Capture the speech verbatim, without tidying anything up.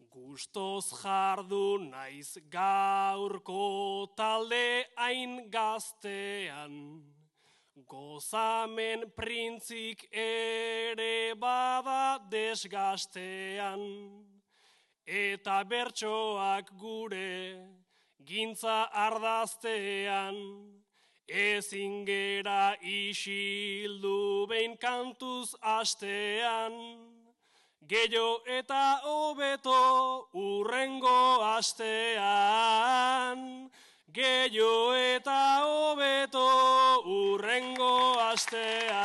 Gustoz jardu naiz gaurko talde hain gaztean, gozamen printzik ere bada desgastean, eta bertsoak gure gintza ardaztean, ezin gera isildu behin kantuz astean, gehiago eta hobeto urrengo astean, gehiago eta hobeto urrengo astean.